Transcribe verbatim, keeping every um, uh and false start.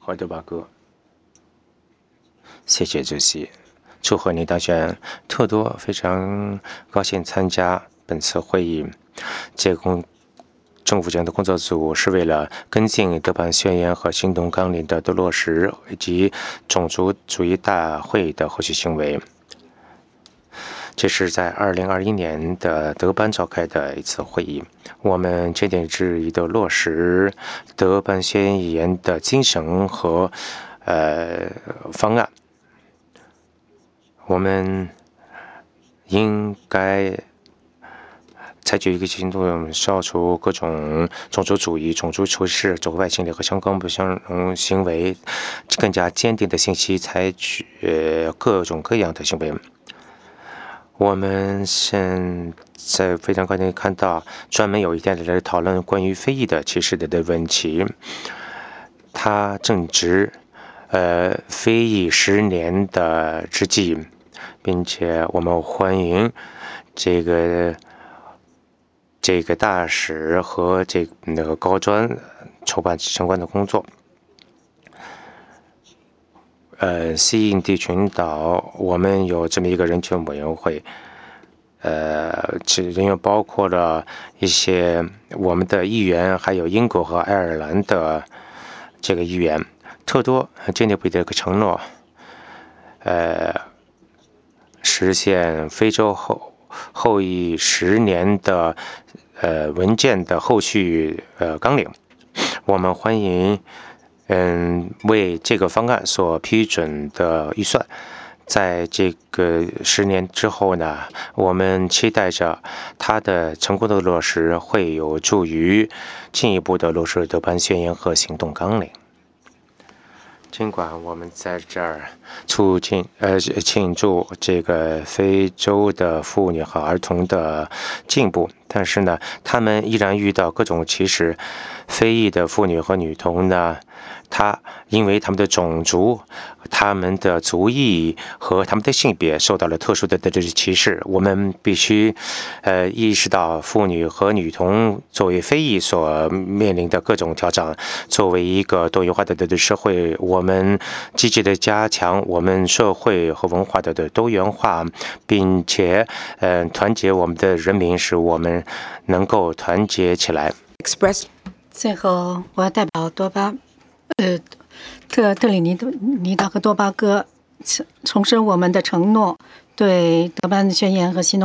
和多巴哥。谢谢主席，祝贺你当选。特多非常高兴参加本次会议。这公政府间的工作组是为了跟进德班宣言和行动纲领的落实，以及种族主义大会的后续行为。这是在二零二一年的德班召开的一次会议，我们坚定执意地落实德班宣言的精神和呃方案。我们应该采取一个行动，消除各种种族主义、种族歧视、种族外侵略和相关不相容行为，更加坚定的信息，采取、呃、各种各样的行为。我们现在非常高兴看到，专门有一天来讨论关于非裔的歧视的的问题。它正值呃非裔十年的之际，并且我们欢迎这个这个大使和这个那个高专筹办相关的工作。呃，西印地群岛，我们有这么一个人权委员会，呃，这人员包括了一些我们的议员，还有英国和爱尔兰的这个议员。特多坚定不移的一个承诺，呃，实现非洲后后裔十年的呃文件的后续呃纲领。我们欢迎。嗯，为这个方案所批准的预算，在这个十年之后呢，我们期待着它的成功的落实，会有助于进一步的落实德班宣言和行动纲领。尽管我们在这儿促进呃庆祝这个非洲的妇女和儿童的进步，但是呢，他们依然遇到各种歧视。非裔的妇女和女童呢，她因为他们的种族、他们的族裔和他们的性别受到了特殊的这歧视。我们必须呃意识到妇女和女童作为非裔所面临的各种挑战。作为一个多元化的的社会，我们积极的加强我们社会和文化的的多元化，并且呃团结我们的人民，使我们能够团结起来。 Express。最后，我要代表多巴，呃，特特里尼尼达和多巴哥重申我们的承诺，对德班宣言和行动